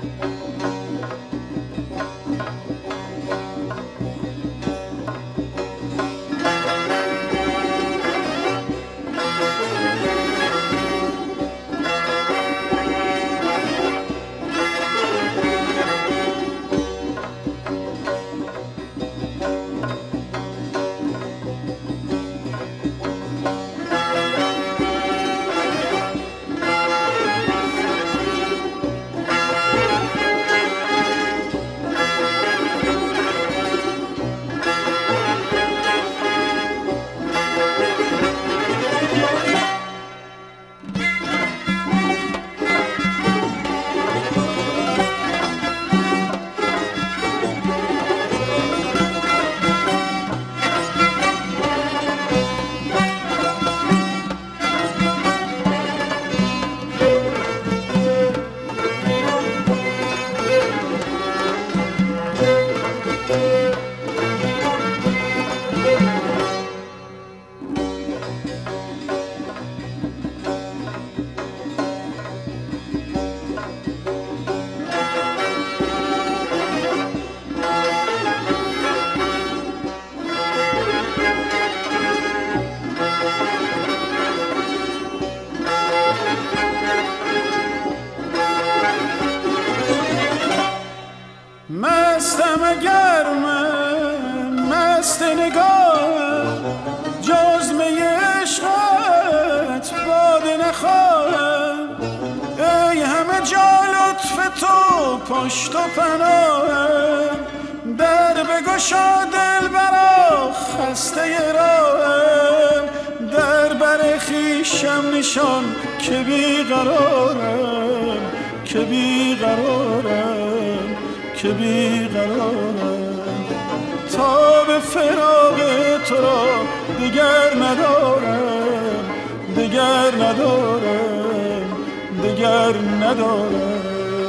مستم گرم مست نگاه جز می عشقت باده نخواهم ای همه جا لطف تو پشت و پناهم در بگشا دل برا خسته راهم در بر خویشم نشان که بیقرارم که بیقرارم که بیقرارم تا به فراق تو را دگر ندارم دگر ندارم دگر ندارم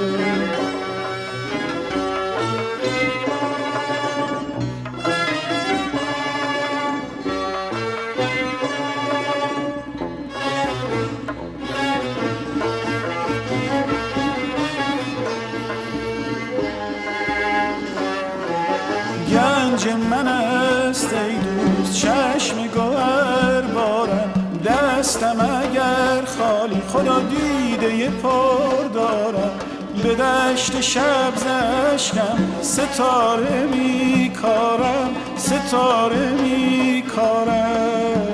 گنج من است ای دوست چشم گوهر بارم دستم اگر خالی خدا دیده پر دارم به دشت شب زشکم ستاره می کارم ستاره می کارم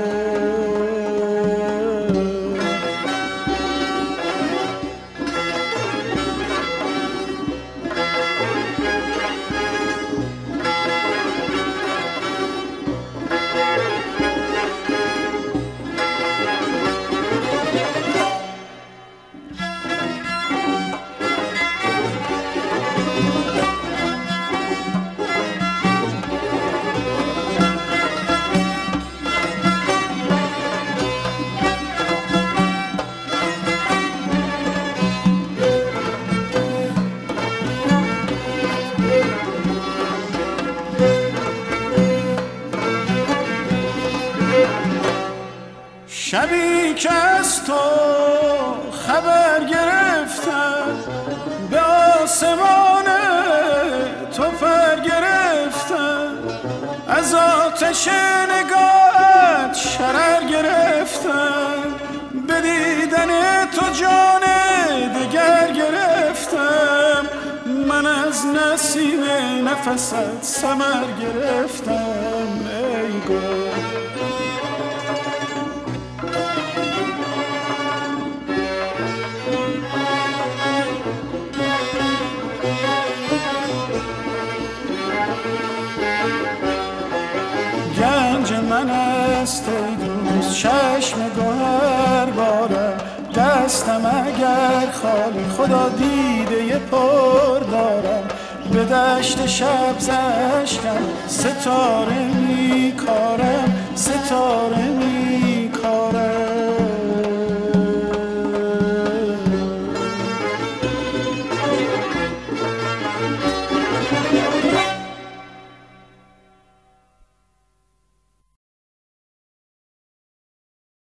شبی که از تو خبر گرفتم به آسمان تو پر گرفتم از آتش نگاهت شرر گرفتم به دیدن تو جان دگر گرفتم من از نسیم نفست ثمر گرفتم ای گل گنج من است ای دوست چشم گوهر بارم دستم اگر خالی خدا دیده پر دارم به دشت شب زشکم ستاره می کارم ستاره می